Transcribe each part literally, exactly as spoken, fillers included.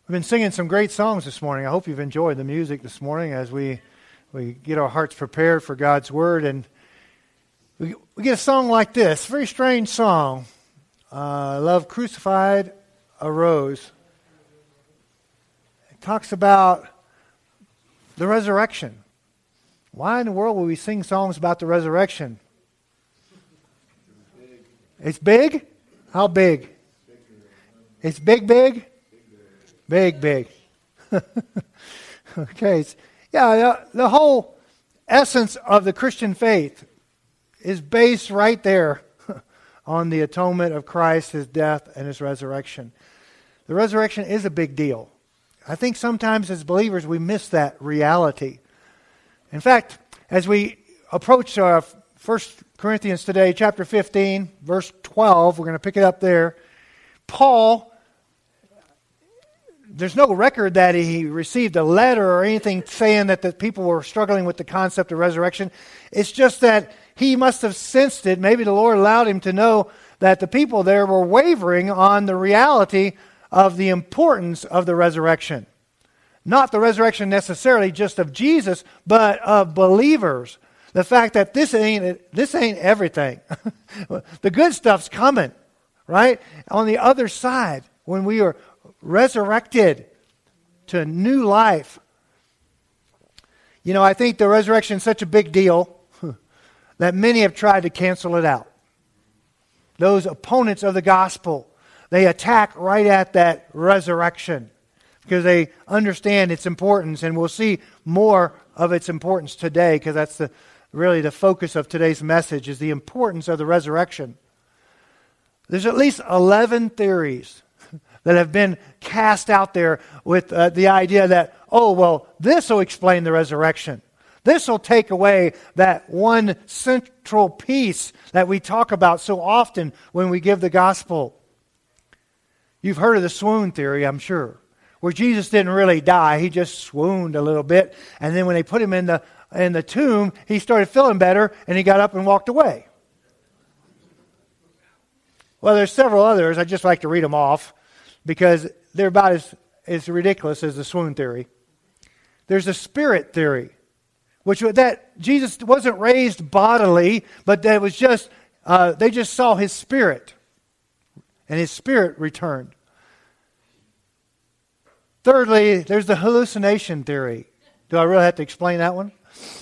We've been singing some great songs this morning. I hope you've enjoyed the music this morning as we we get our hearts prepared for God's Word. And we, we get a song like this, a very strange song. Uh, Love Crucified Arose. It talks about the resurrection. Why in the world would we sing songs about the resurrection? It's big? How big? It's big, big? Big, big. Okay. It's, yeah, the, the whole essence of the Christian faith is based right there on the atonement of Christ, His death, and His resurrection. The resurrection is a big deal. I think sometimes as believers we miss that reality. In fact, as we approach uh, First Corinthians today, chapter fifteen, verse twelve, we're going to pick it up there. Paul, there's no record that he received a letter or anything saying that the people were struggling with the concept of resurrection. It's just that he must have sensed it. Maybe the Lord allowed him to know that the people there were wavering on the reality of the importance of the resurrection. Not the resurrection necessarily just of Jesus, but of believers. The fact that this ain't this ain't everything. The good stuff's coming, right? On the other side, when we are resurrected to new life. You know, I think the resurrection is such a big deal that many have tried to cancel it out. Those opponents of the gospel, they attack right at that resurrection because they understand its importance, and we'll see more of its importance today because that's the really the focus of today's message is the importance of the resurrection. There's at least eleven theories that have been cast out there with uh, the idea that, oh, well, this will explain the resurrection. This will take away that one central piece that we talk about so often when we give the gospel. You've heard of the swoon theory, I'm sure, where Jesus didn't really die. He just swooned a little bit. And then when they put him in the, in the tomb, he started feeling better, and he got up and walked away. Well, there's several others. I'd just like to read them off, because they're about as, as ridiculous as the swoon theory. There's the spirit theory, which that Jesus wasn't raised bodily, but that was just uh, they just saw His spirit, and His spirit returned. Thirdly, there's the hallucination theory. Do I really have to explain that one?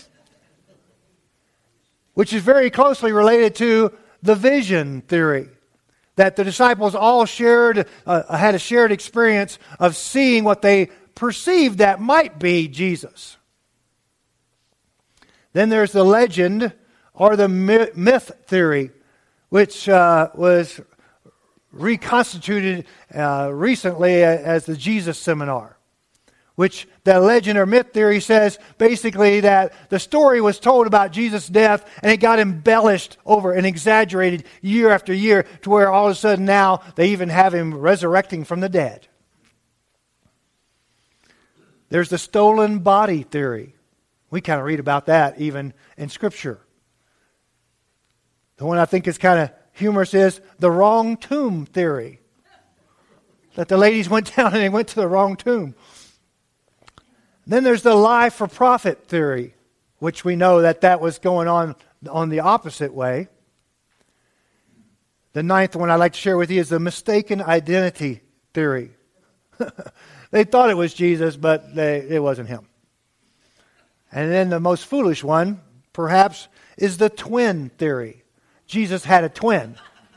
Which is very closely related to the vision theory. That the disciples all shared, uh, had a shared experience of seeing what they perceived that might be Jesus. Then there's the legend or the myth theory, which uh, was reconstituted uh, recently as the Jesus Seminar. Which the legend or myth theory says basically that the story was told about Jesus' death and it got embellished over and exaggerated year after year to where all of a sudden now they even have Him resurrecting from the dead. There's the stolen body theory. We kind of read about that even in Scripture. The one I think is kind of humorous is the wrong tomb theory. That the ladies went down and they went to the wrong tomb. Then there's the lie for profit theory, which we know that that was going on on the opposite way. The ninth one I'd like to share with you is the mistaken identity theory. They thought it was Jesus, but they, it wasn't Him. And then the most foolish one, perhaps, is the twin theory. Jesus had a twin.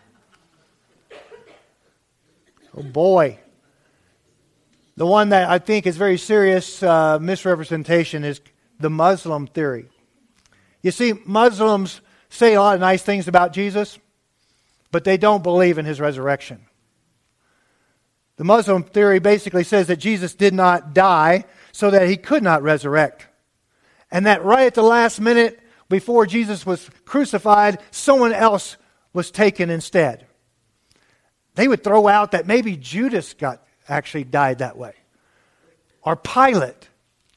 Oh boy. The one that I think is very serious uh, misrepresentation is the Muslim theory. You see, Muslims say a lot of nice things about Jesus, but they don't believe in His resurrection. The Muslim theory basically says that Jesus did not die so that He could not resurrect. And that right at the last minute before Jesus was crucified, someone else was taken instead. They would throw out that maybe Judas got actually died that way. Or Pilate.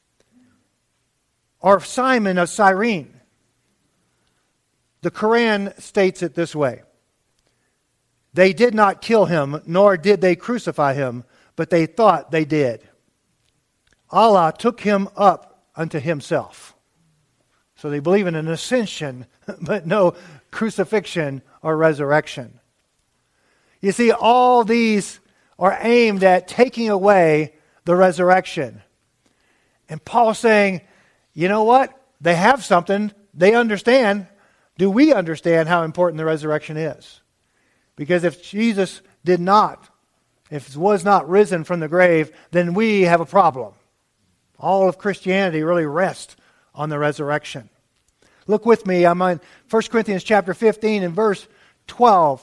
Or Simon of Cyrene. The Quran states it this way. They did not kill Him, nor did they crucify Him, but they thought they did. Allah took him up unto himself. So they believe in an ascension, but no crucifixion or resurrection. You see, all these are aimed at taking away the resurrection. And Paul's saying, you know what? They have something. They understand. Do we understand how important the resurrection is? Because if Jesus did not, if was not risen from the grave, then we have a problem. All of Christianity really rests on the resurrection. Look with me. I'm on First Corinthians chapter fifteen and verse twelve.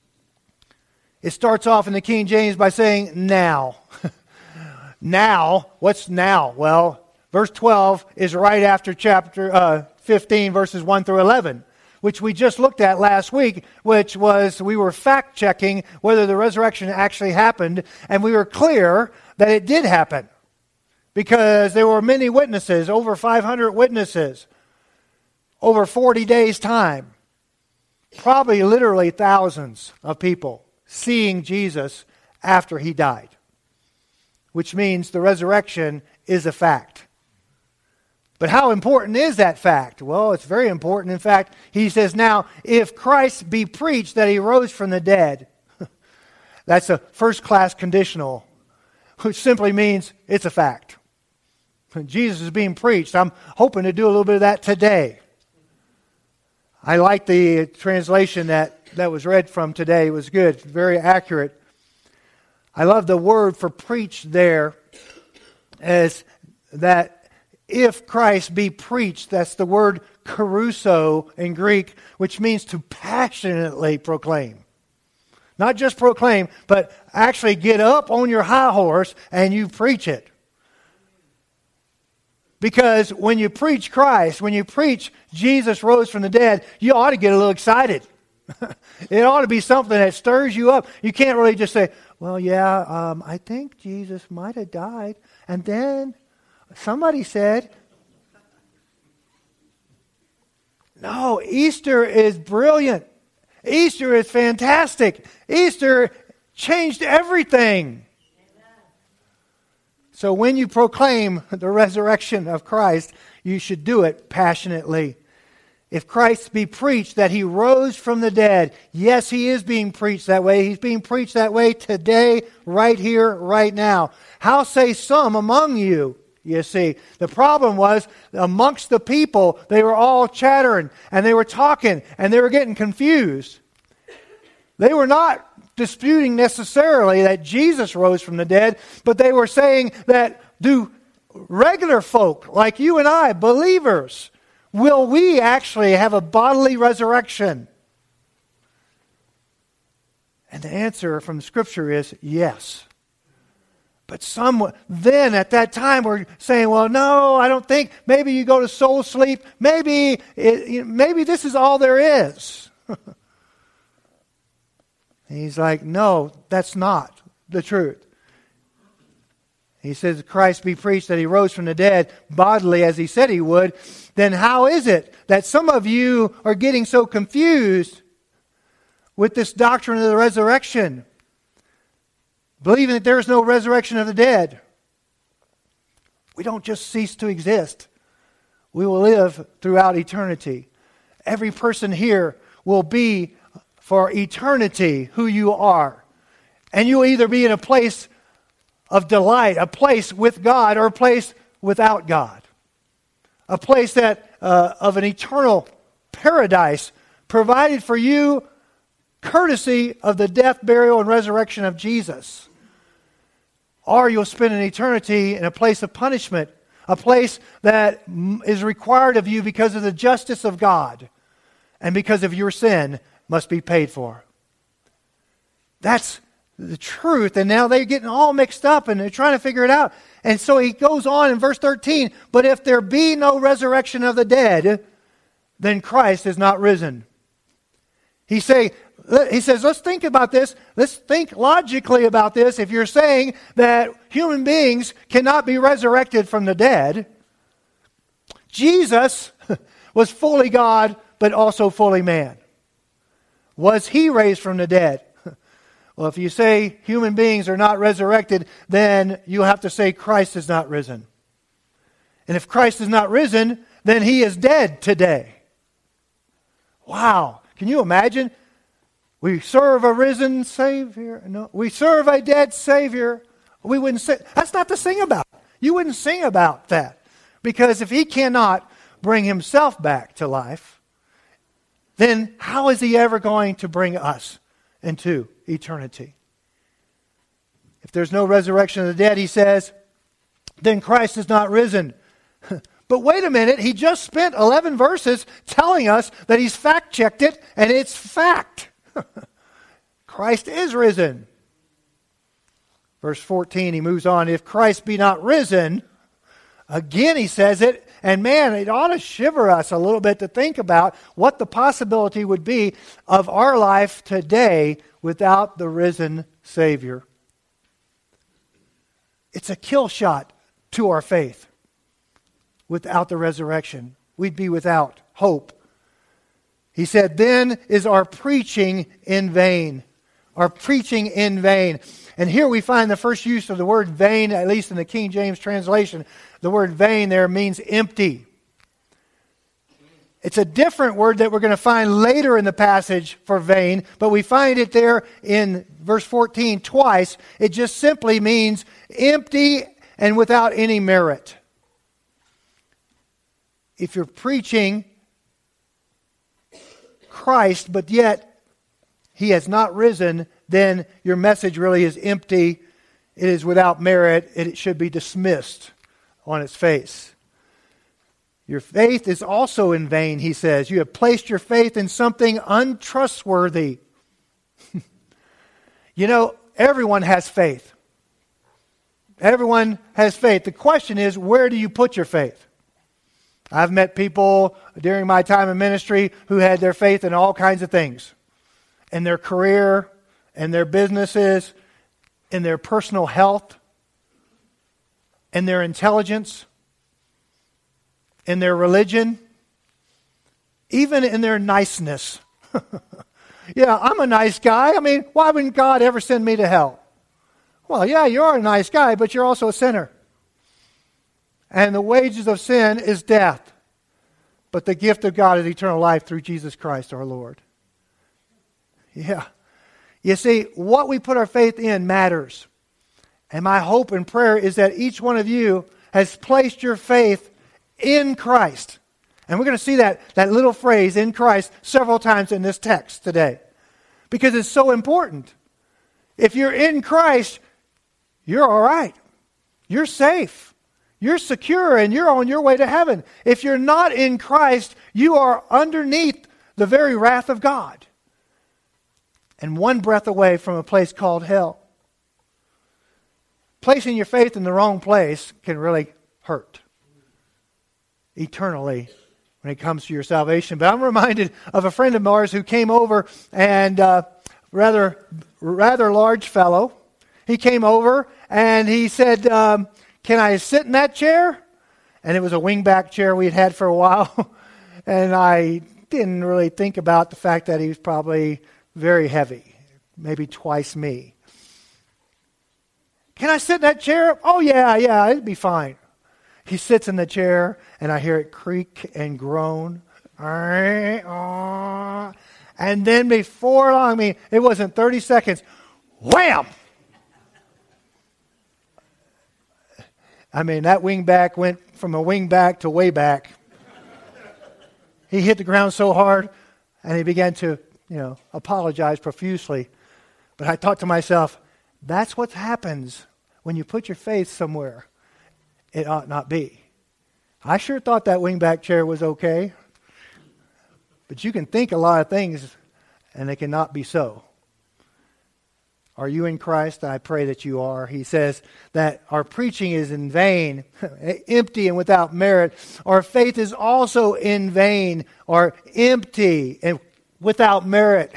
It starts off in the King James by saying, now. Now, what's now? Well, verse twelve is right after chapter uh, fifteen, verses one through eleven, which we just looked at last week, which was we were fact-checking whether the resurrection actually happened, and we were clear that it did happen because there were many witnesses, over five hundred witnesses, over forty days' time, probably literally thousands of people seeing Jesus after he died, which means the resurrection is a fact. But how important is that fact? Well, it's very important. In fact, he says, now, if Christ be preached that he rose from the dead, that's a first-class conditional, which simply means it's a fact. Jesus is being preached. I'm hoping to do a little bit of that today. I like the translation that, that was read from today. It was good, very accurate. I love the word for preach there as that if Christ be preached, that's the word kerusso in Greek, which means to passionately proclaim. Not just proclaim, but actually get up on your high horse and you preach it. Because when you preach Christ, when you preach Jesus rose from the dead, you ought to get a little excited. It ought to be something that stirs you up. You can't really just say, well, yeah, um, I think Jesus might have died. And then somebody said, no, Easter is brilliant. Easter is fantastic. Easter changed everything. So when you proclaim the resurrection of Christ, you should do it passionately. If Christ be preached that he rose from the dead, yes, he is being preached that way. He's being preached that way today, right here, right now. How say some among you? You see, the problem was amongst the people, they were all chattering and they were talking and they were getting confused. They were not disputing necessarily that Jesus rose from the dead, but they were saying that do regular folk like you and I, believers, will we actually have a bodily resurrection? And the answer from Scripture is yes. But some then at that time were saying, well, no, I don't think. Maybe you go to soul sleep. Maybe, it, maybe this is all there is. And he's like, no, that's not the truth. He says, Christ be preached that he rose from the dead bodily as he said he would. Then how is it that some of you are getting so confused with this doctrine of the resurrection, believing that there is no resurrection of the dead? We don't just cease to exist. We will live throughout eternity. Every person here will be for eternity who you are. And you'll either be in a place of delight, a place with God, or a place without God. A place that uh, of an eternal paradise provided for you courtesy of the death, burial, and resurrection of Jesus. Or you'll spend an eternity in a place of punishment, a place that is required of you because of the justice of God and because of your sin must be paid for. That's the truth, and now they're getting all mixed up and they're trying to figure it out. And so he goes on in verse thirteen, but if there be no resurrection of the dead, then Christ is not risen. He say, he says, let's think about this. Let's think logically about this. If you're saying that human beings cannot be resurrected from the dead, Jesus was fully God, but also fully man. Was he raised from the dead? Well, if you say human beings are not resurrected, then you have to say Christ is not risen. And if Christ is not risen, then he is dead today. Wow. Can you imagine? We serve a risen Savior. No, we serve a dead Savior. We wouldn't say, that's not to sing about. You wouldn't sing about that. Because if he cannot bring himself back to life, then how is he ever going to bring us into eternity? If there's no resurrection of the dead, he says, then Christ is not risen. But wait a minute, he just spent eleven verses telling us that he's fact-checked it, and it's fact. Christ is risen. Verse fourteen, he moves on. If Christ be not risen, again he says it, and man, it ought to shiver us a little bit to think about what the possibility would be of our life today without the risen Savior. It's a kill shot to our faith. Without the resurrection, we'd be without hope. He said, then is our preaching in vain. Our preaching in vain. And here we find the first use of the word vain, at least in the King James translation. The word vain there means empty. It's a different word that we're going to find later in the passage for vain, but we find it there in verse fourteen twice. It just simply means empty and without any merit. If you're preaching Christ, but yet he has not risen, then your message really is empty. It is without merit. It should be dismissed on its face. Your faith is also in vain, he says. You have placed your faith in something untrustworthy. You know, everyone has faith. Everyone has faith. The question is, where do you put your faith? I've met people during my time in ministry who had their faith in all kinds of things. In their career, in their businesses, in their personal health, in their intelligence, in their religion, even in their niceness. Yeah, I'm a nice guy. I mean, why wouldn't God ever send me to hell? Well, yeah, you're a nice guy, but you're also a sinner. And the wages of sin is death. But the gift of God is eternal life through Jesus Christ our Lord. Yeah. You see, what we put our faith in matters. And my hope and prayer is that each one of you has placed your faith in Christ. And we're going to see that, that little phrase, in Christ, several times in this text today. Because it's so important. If you're in Christ, you're all right. You're safe. You're secure and you're on your way to heaven. If you're not in Christ, you are underneath the very wrath of God. And one breath away from a place called hell. Placing your faith in the wrong place can really hurt eternally when it comes to your salvation. But I'm reminded of a friend of ours who came over, and uh, rather, rather large fellow. He came over and he said, um, can I sit in that chair? And it was a wingback chair we'd had for a while. And I didn't really think about the fact that he was probably very heavy, maybe twice me. Can I sit in that chair? Oh, yeah, yeah, it'd be fine. He sits in the chair, and I hear it creak and groan. And then before long, I mean, it wasn't thirty seconds, wham! I mean, that wingback went from a wingback to way back. He hit the ground so hard, and he began to, you know, apologize profusely. But I thought to myself, that's what happens when you put your faith somewhere it ought not be. I sure thought that wingback chair was okay. But you can think a lot of things, and they cannot be so. Are you in Christ? I pray that you are. He says that our preaching is in vain, empty and without merit. Our faith is also in vain, or empty and without merit.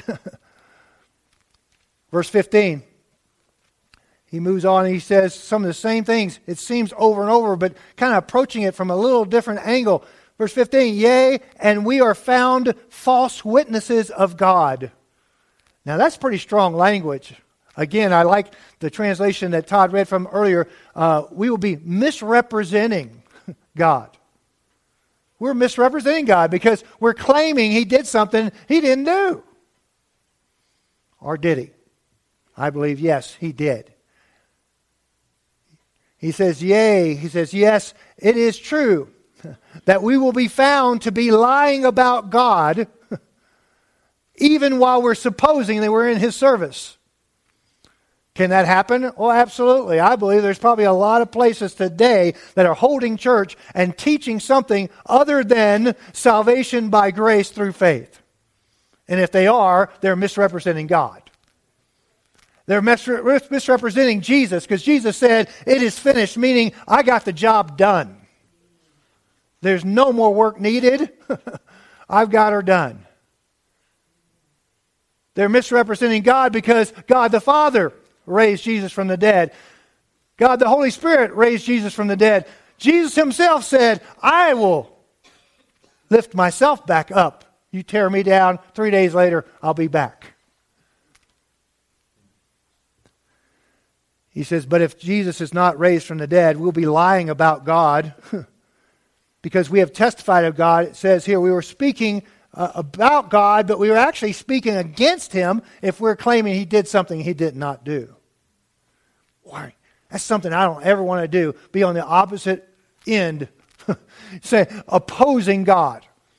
Verse fifteen. He moves on and he says some of the same things. It seems over and over, but kind of approaching it from a little different angle. Verse fifteen, yea, and we are found false witnesses of God. Now that's pretty strong language. Again, I like the translation that Todd read from earlier. Uh, we will be misrepresenting God. We're misrepresenting God because we're claiming He did something He didn't do. Or did He? I believe, yes, He did. He says, yea. He says, yes, it is true that we will be found to be lying about God even while we're supposing that we're in His service. Can that happen? Oh, absolutely. I believe there's probably a lot of places today that are holding church and teaching something other than salvation by grace through faith. And if they are, they're misrepresenting God. They're misre- misrepresenting Jesus because Jesus said, it is finished, meaning I got the job done. There's no more work needed. I've got her done. They're misrepresenting God because God the Father raised Jesus from the dead. God the Holy Spirit raised Jesus from the dead. Jesus Himself said, I will lift myself back up. You tear me down, three days later, I'll be back. He says, but if Jesus is not raised from the dead, we'll be lying about God because we have testified of God. It says here we were speaking uh, about God, but we were actually speaking against Him if we're claiming He did something He did not do. Why? That's something I don't ever want to do. Be on the opposite end, say opposing God.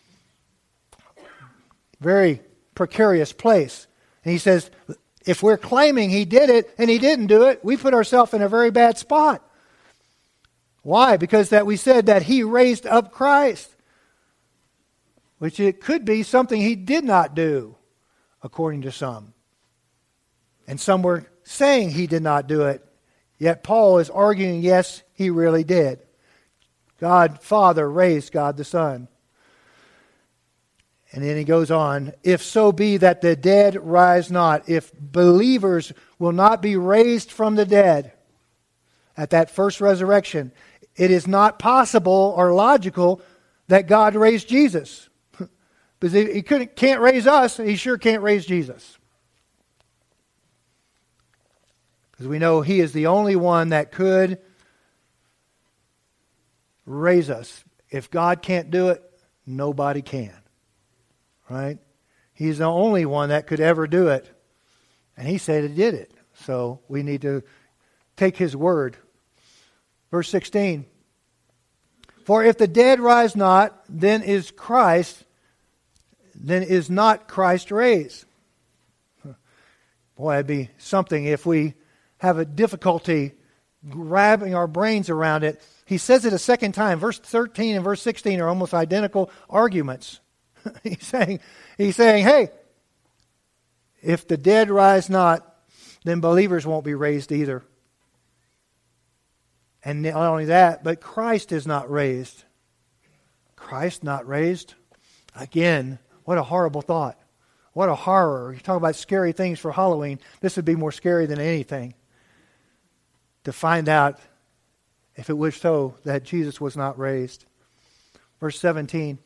Very precarious place. And he says, if we're claiming He did it and He didn't do it, we put ourselves in a very bad spot. Why? Because that we said that He raised up Christ, which it could be something He did not do, according to some. And some were saying He did not do it. Yet Paul is arguing, yes, He really did. God Father raised God the Son. And then he goes on, if so be that the dead rise not, if believers will not be raised from the dead at that first resurrection, it is not possible or logical that God raised Jesus. Because He couldn't, can't raise us, He sure can't raise Jesus. Because we know He is the only one that could raise us. If God can't do it, nobody can. Right? He's the only one that could ever do it. And He said He did it. So we need to take His word. Verse sixteen. For if the dead rise not, then is Christ, then is not Christ raised. Boy, it'd be something if we have a difficulty grabbing our brains around it. He says it a second time. Verse thirteen and verse sixteen are almost identical arguments. he's saying, he's saying, hey, if the dead rise not, then believers won't be raised either. And not only that, but Christ is not raised. Christ not raised? Again, what a horrible thought. What a horror. You talk about scary things for Halloween. This would be more scary than anything. To find out, if it was so, that Jesus was not raised. Verse seventeen.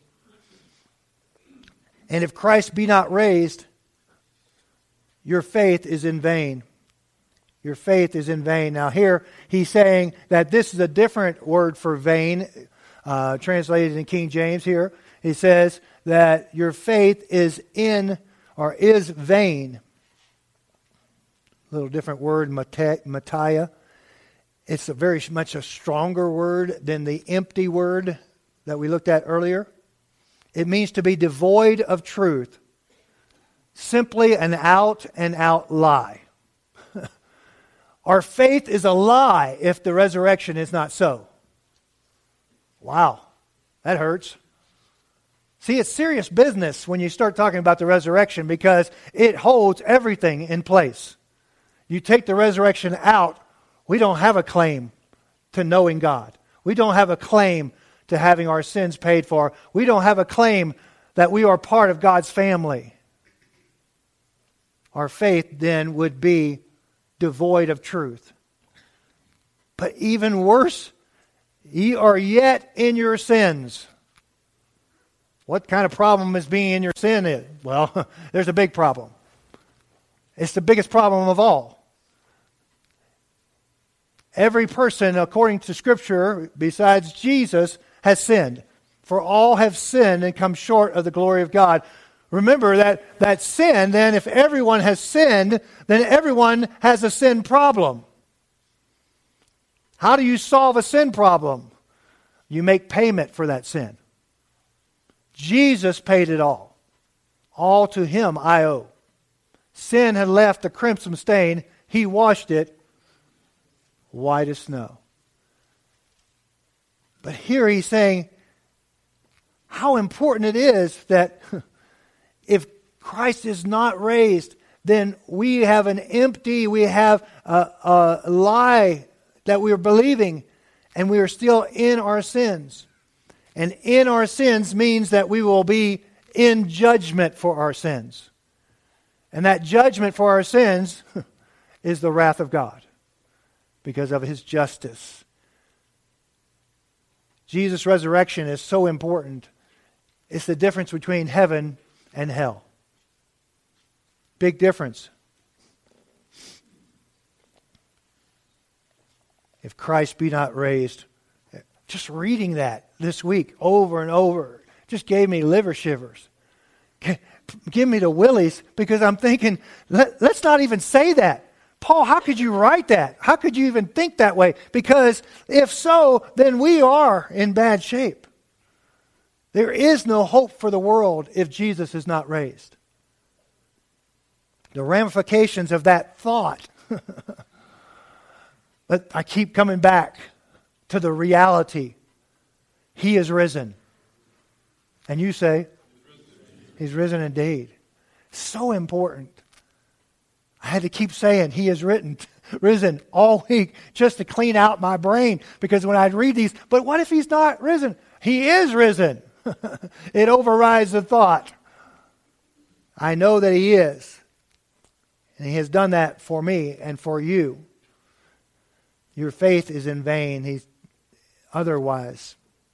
And if Christ be not raised, your faith is in vain. Your faith is in vain. Now here, he's saying that this is a different word for vain, uh, translated in King James here. He says that your faith is in, or is vain. A little different word, mattia. It's a very much a stronger word than the empty word that we looked at earlier. It means to be devoid of truth. Simply an out and out lie. Our faith is a lie if the resurrection is not so. Wow, that hurts. See, it's serious business when you start talking about the resurrection because it holds everything in place. You take the resurrection out, we don't have a claim to knowing God. We don't have a claim to having our sins paid for. We don't have a claim that we are part of God's family. Our faith then would be devoid of truth. But even worse, ye are yet in your sins. What kind of problem is being in your sin? Is? Well, there's a big problem. It's the biggest problem of all. Every person, according to Scripture, besides Jesus, has sinned. For all have sinned and come short of the glory of God. Remember that, that sin, then, if everyone has sinned, then everyone has a sin problem. How do you solve a sin problem? You make payment for that sin. Jesus paid it all. All to Him I owe. Sin had left a crimson stain. He washed it white as snow. But here He's saying how important it is that if Christ is not raised, then we have an empty, we have a, a lie that we are believing, and we are still in our sins. And in our sins means that we will be in judgment for our sins. And that judgment for our sins is the wrath of God because of His justice. Jesus' resurrection is so important. It's the difference between heaven and hell. Big difference. If Christ be not raised, just reading that this week over and over just gave me liver shivers. Give me the willies, because I'm thinking, let, let's not even say that. Paul, how could you write that? How could you even think that way? Because if so, then we are in bad shape. There is no hope for the world if Jesus is not raised. The ramifications of that thought. But I keep coming back to the reality. He is risen. And you say, He's risen indeed. So important. I had to keep saying, He is written, risen all week just to clean out my brain. Because when I'd read these, but what if He's not risen? He is risen. It overrides the thought. I know that He is. And He has done that for me and for you. Your faith is in vain. He's otherwise.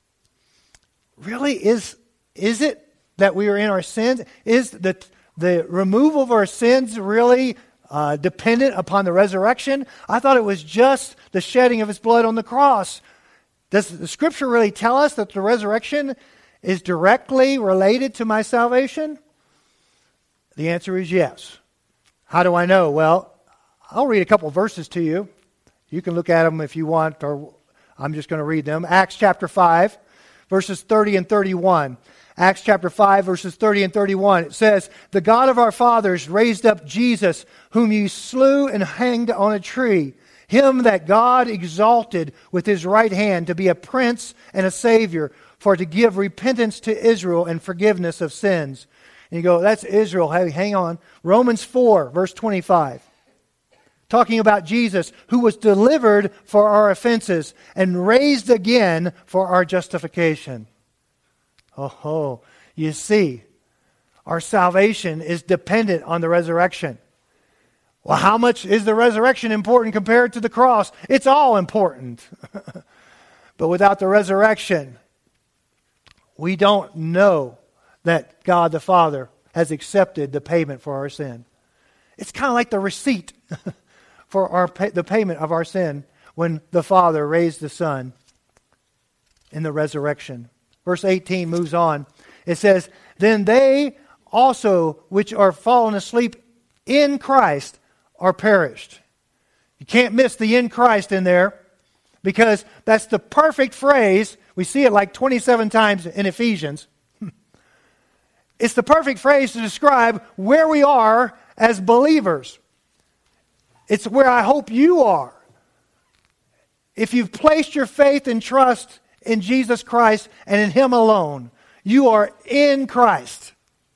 Really, is, is it that we are in our sins? Is the, the removal of our sins really uh, dependent upon the resurrection? I thought it was just the shedding of His blood on the cross. Does the Scripture really tell us that the resurrection is directly related to my salvation? The answer is yes. How do I know? Well, I'll read a couple verses to you. You can look at them if you want, or I'm just going to read them. Acts chapter five, verses thirty and thirty-one. Acts chapter five, verses thirty and thirty-one. It says, "The God of our fathers raised up Jesus, whom you slew and hanged on a tree. Him that God exalted with His right hand to be a prince and a savior, for to give repentance to Israel and forgiveness of sins." And you go, that's Israel. Hey, hang on. Romans four, verse twenty-five. Talking about Jesus, who was delivered for our offenses and raised again for our justification. Oh, oh, you see, our salvation is dependent on the resurrection. Well, how much is the resurrection important compared to the cross? It's all important. But without the resurrection, we don't know that God the Father has accepted the payment for our sin. It's kind of like the receipt for our pay, the payment of our sin when the Father raised the Son in the resurrection. Verse eighteen moves on. It says, "Then they also which are fallen asleep in Christ are perished." You can't miss the "in Christ" in there, because that's the perfect phrase. We see it like twenty-seven times in Ephesians. It's the perfect phrase to describe where we are as believers. It's where I hope you are. If you've placed your faith and trust in Jesus Christ and in Him alone, you are in Christ.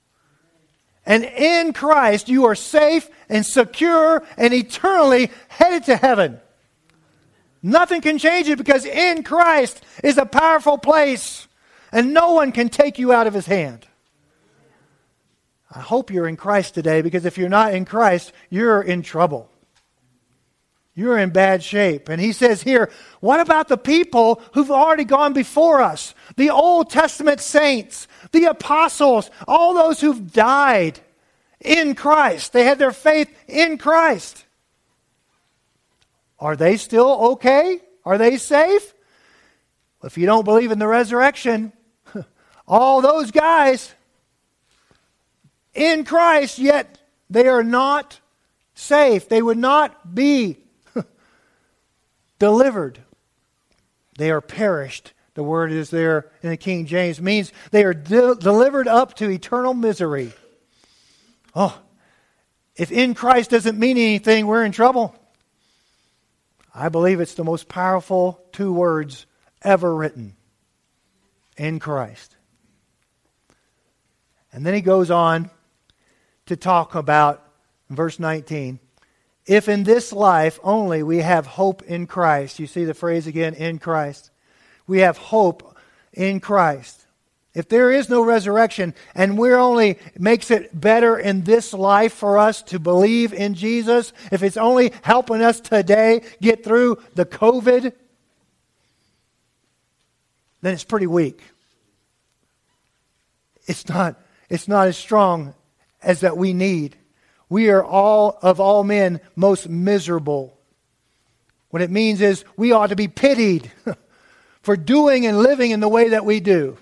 And in Christ, you are safe and secure and eternally headed to heaven. Nothing can change it, because in Christ is a powerful place, and no one can take you out of His hand. I hope you're in Christ today, because if you're not in Christ, you're in trouble. You're in bad shape. And he says here, what about the people who've already gone before us? The Old Testament saints, the apostles, all those who've died in Christ. They had their faith in Christ. Are they still okay? Are they safe? If you don't believe in the resurrection, all those guys in Christ, yet they are not safe. They would not be delivered. They are perished. The word is there in the King James. Means they are de- delivered up to eternal misery. Oh, if in Christ doesn't mean anything, we're in trouble. I believe it's the most powerful two words ever written. In Christ. And then he goes on to talk about, verse nineteen, if in this life only we have hope in Christ. You see the phrase again, in Christ. We have hope in Christ. If there is no resurrection and we're only makes it better in this life for us to believe in Jesus, if it's only helping us today get through the COVID, then it's pretty weak. It's not, it's not as strong as that we need. We are all, of all men, most miserable. What it means is we ought to be pitied for doing and living in the way that we do.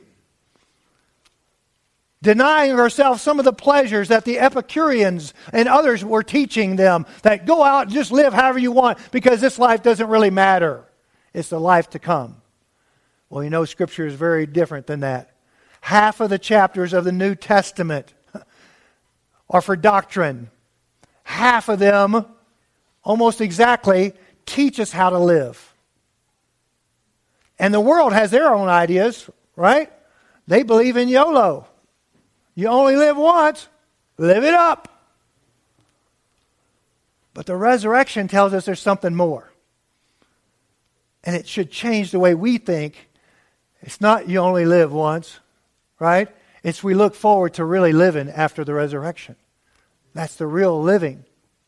Denying ourselves some of the pleasures that the Epicureans and others were teaching them, that go out and just live however you want because this life doesn't really matter. It's the life to come. Well, you know, Scripture is very different than that. Half of the chapters of the New Testament are for doctrine. Half of them, almost exactly, teach us how to live. And the world has their own ideas, right? They believe in YOLO. You only live once, live it up. But the resurrection tells us there's something more. And it should change the way we think. It's not you only live once, right? It's we look forward to really living after the resurrection. That's the real living.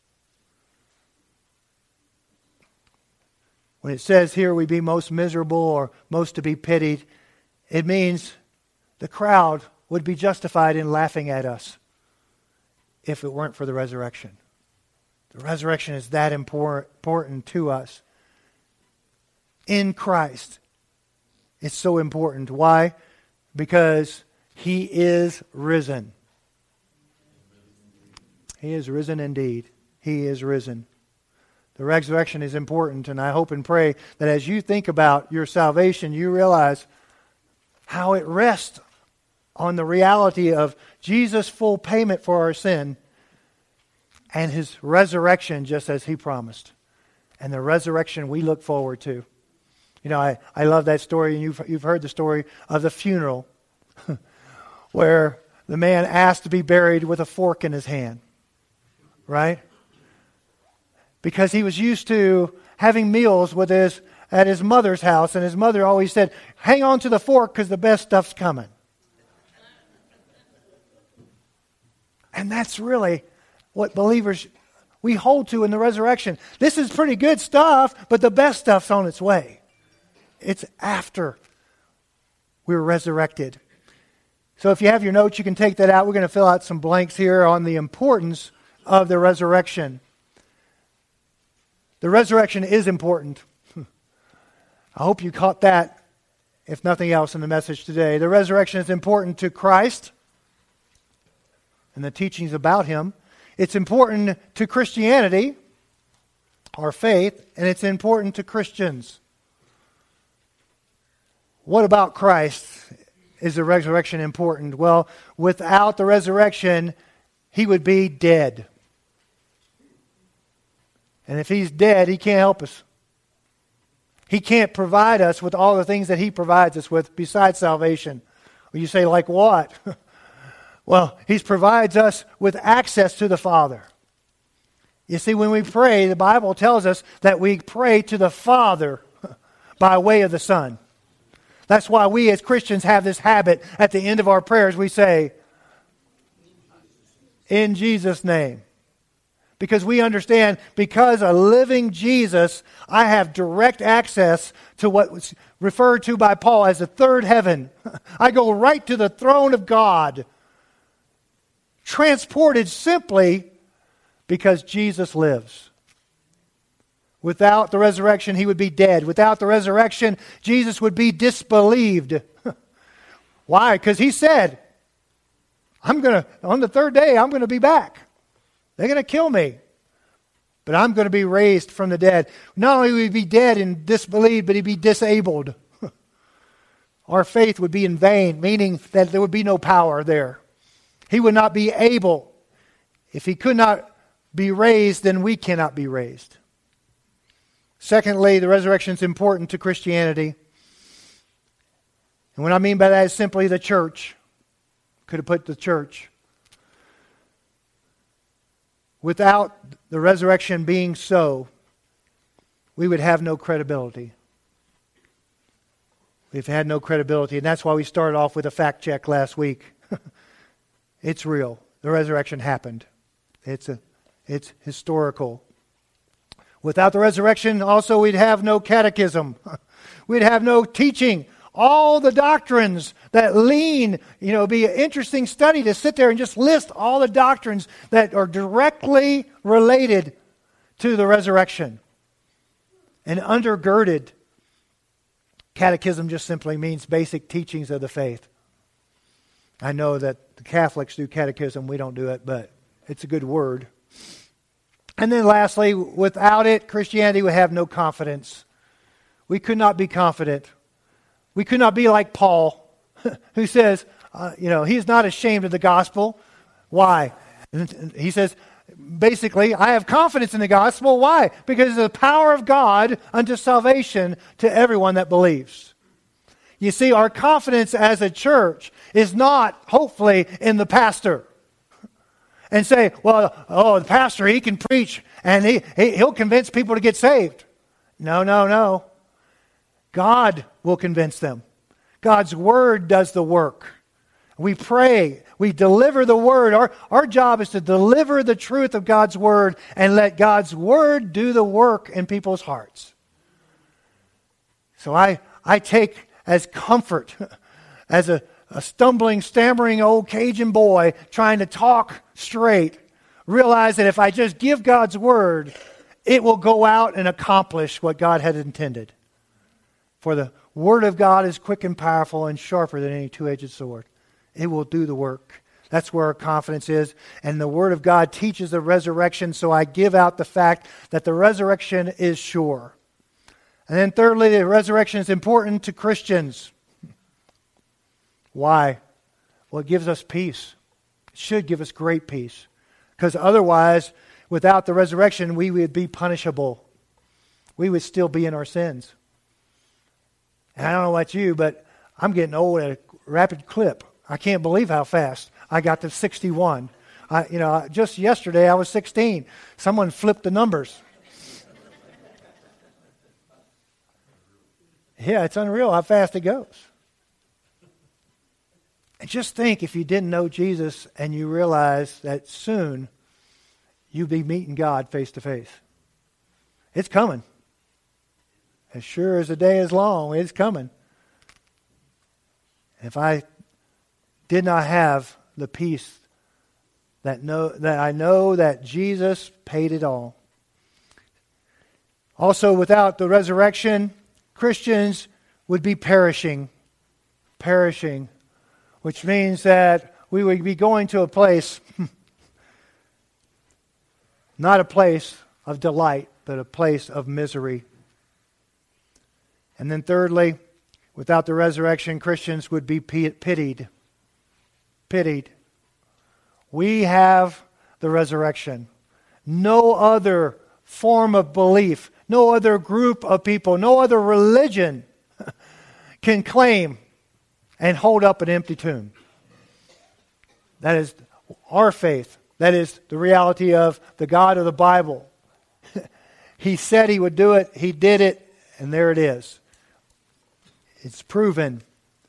When it says here we be most miserable or most to be pitied, it means the crowd would be justified in laughing at us if it weren't for the resurrection. The resurrection is that important to us. In Christ, it's so important. Why? Because He is risen. He is risen indeed. He is risen. The resurrection is important, and I hope and pray that as you think about your salvation, you realize how it rests on the reality of Jesus' full payment for our sin and His resurrection just as He promised. And the resurrection we look forward to. You know, I, I love that story, and you've, you've heard the story of the funeral where the man asked to be buried with a fork in his hand. Right? Because he was used to having meals with his at his mother's house, and his mother always said, hang on to the fork because the best stuff's coming. And that's really what believers, we hold to in the resurrection. This is pretty good stuff, but the best stuff's on its way. It's after we're resurrected. So if you have your notes, you can take that out. We're going to fill out some blanks here on the importance of the resurrection. The resurrection is important. I hope you caught that, if nothing else, in the message today. The resurrection is important to Christ and the teachings about Him. It's important to Christianity, our faith, and it's important to Christians. What about Christ? Is the resurrection important? Well, without the resurrection, He would be dead. And if He's dead, He can't help us. He can't provide us with all the things that He provides us with besides salvation. Well, you say, like what? Well, He provides us with access to the Father. You see, when we pray, the Bible tells us that we pray to the Father by way of the Son. That's why we as Christians have this habit at the end of our prayers. We say, in Jesus' name. Because we understand, because a living Jesus, I have direct access to what was referred to by Paul as the third heaven. I go right to the throne of God. Transported simply because Jesus lives. Without the resurrection, he would be dead. Without the resurrection, Jesus would be disbelieved. Why? Because he said, I'm going to, on the third day, I'm going to be back. They're going to kill me. But I'm going to be raised from the dead. Not only would he be dead and disbelieved, but he'd be disabled. Our faith would be in vain, meaning that there would be no power there. He would not be able. If he could not be raised, then we cannot be raised. Secondly, the resurrection is important to Christianity. And what I mean by that is simply the church. Could have put the church. Without the resurrection being so, we would have no credibility. We've had no credibility, and that's why we started off with a fact check last week. It's real. The resurrection happened. It's a, it's historical. Without the resurrection, also, we'd have no catechism. We'd have no teaching. All the doctrines that lean, you know, be an interesting study to sit there and just list all the doctrines that are directly related to the resurrection and undergirded. Catechism just simply means basic teachings of the faith. I know that the Catholics do catechism, we don't do it, but it's a good word. And then lastly, without it, Christianity would have no confidence. We could not be confident. We could not be like Paul, who says, uh, you know, he's not ashamed of the gospel. Why? He says, basically, I have confidence in the gospel. Why? Because it's the power of God unto salvation to everyone that believes. You see, our confidence as a church is not, hopefully, in the pastor. And say, well, oh, the pastor, he can preach and he, he, he'll convince people to get saved. No, no, no. God will convince them. God's word does the work. We pray. We deliver the word. Our, our job is to deliver the truth of God's word and let God's word do the work in people's hearts. So I, I take as comfort as a A stumbling, stammering old Cajun boy trying to talk straight, realize that if I just give God's word, it will go out and accomplish what God had intended. For the word of God is quick and powerful and sharper than any two-edged sword. It will do the work. That's where our confidence is. And the word of God teaches the resurrection, so I give out the fact that the resurrection is sure. And then thirdly, the resurrection is important to Christians. Why? Well, it gives us peace. It should give us great peace. Because otherwise, without the resurrection, we would be punishable. We would still be in our sins. And I don't know about you, but I'm getting old at a rapid clip. I can't believe how fast I got to sixty-one. I, you know, just yesterday I was sixteen. Someone flipped the numbers. Yeah, it's unreal how fast it goes. And just think if you didn't know Jesus and you realize that soon you'll be meeting God face to face. It's coming. As sure as the day is long, it's coming. If I did not have the peace that know that I know that Jesus paid it all. Also, without the resurrection, Christians would be perishing. Perishing. Which means that we would be going to a place, not a place of delight, but a place of misery. And then thirdly, without the resurrection, Christians would be pitied. Pitied. We have the resurrection. No other form of belief, no other group of people, no other religion can claim and hold up an empty tomb. That is our faith. That is the reality of the God of the Bible. He said He would do it. He did it. And there it is. It's proven.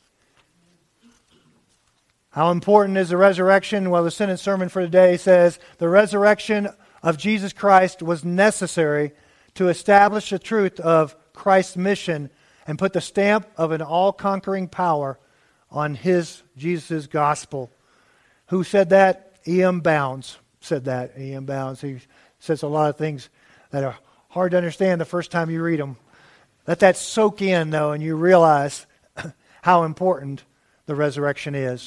How important is the resurrection? Well, the sentence sermon for today says, the resurrection of Jesus Christ was necessary to establish the truth of Christ's mission and put the stamp of an all-conquering power on His, Jesus' gospel. Who said that? E M. Bounds said that. E M. Bounds. He says a lot of things that are hard to understand the first time you read them. Let that soak in, though, and you realize how important the resurrection is.